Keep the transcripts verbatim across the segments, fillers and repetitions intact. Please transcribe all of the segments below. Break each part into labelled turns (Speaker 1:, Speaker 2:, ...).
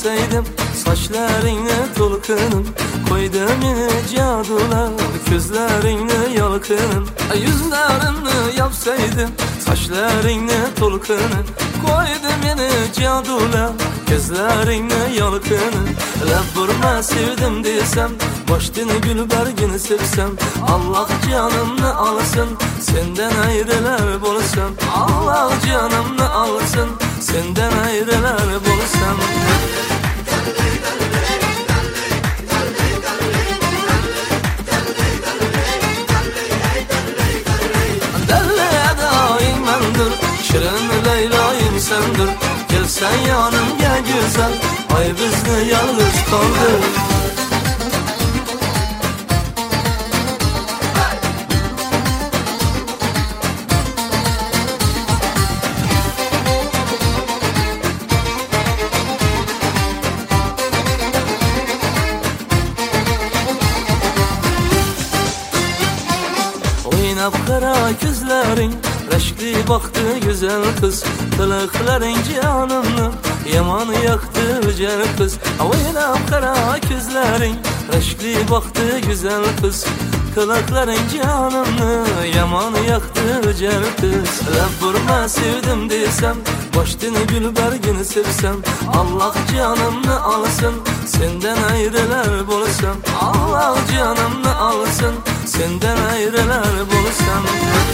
Speaker 1: yapsaydım, saçlarını tolkınım, koydum yine cadular, gözlerini yalkınım. Yüzlerini yapsaydım, saçlarını tolkınım, koydum yine cadular, gözlerini yalkınım. Laf vurma sevdim desem, başını gül bergini sevsem, Allah canımını alsın, senden ayrılar bulsam. Allah canımını alsın, senden ayrılar bulsam. Şirin Leyla'yım sendir, gelsen yanımga güzel, ay bizni yalnız kaldır. Oynab kara gözlerin, reşkli baktı güzel kız, kılıkların canımını yaman yaktı cer kız. Oynab kara gözlerin, reşkli baktı güzel kız, kılıkların canımını yaman yaktı cer kız. Laf vurma sevdim desem, başını gül bergini sevsem, Allah canımını alsın, senden ayrılar bulsam. Allah canımını alsın, senden ayrılar bulsam.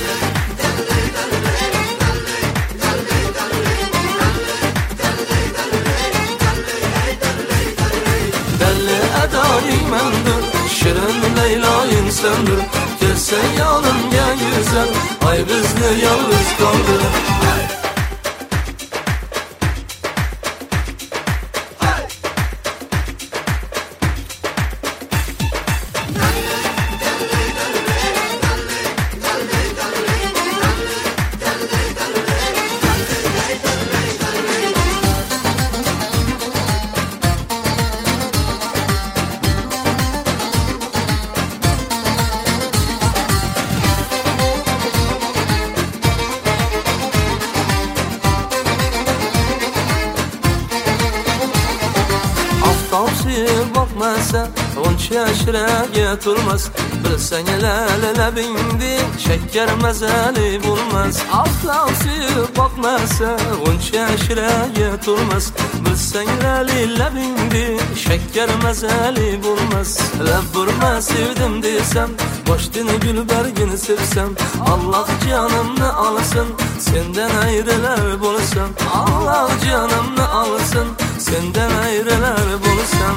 Speaker 1: Mendir, şirin Leyla'yım sendir, gelsen yanımga güzel, ay bizni yalnız kaldır. Tavsiye bakmasa, onca şirege turmaz, bilsen elele bindi, şeker mezeli bulmaz. Tavsiye bakmasa, onca şirege turmaz, bilsen elele bindi, şeker mezeli bulmaz. Laf vurma sevdim desem, başını gül bergini sevsem, Allah canımını alsın, senden ayrılar bulsam. Allah canımını alsın, senden ayrılar bulsam.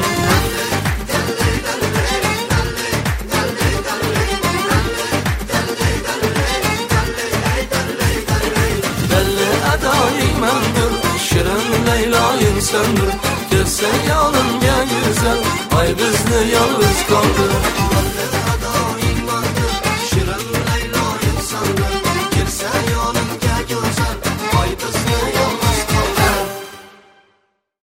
Speaker 1: Belli edayım mendir, şirin Leyla'yım sendir, gelsen yanımga güzel, ay bizni yalnız kaldır.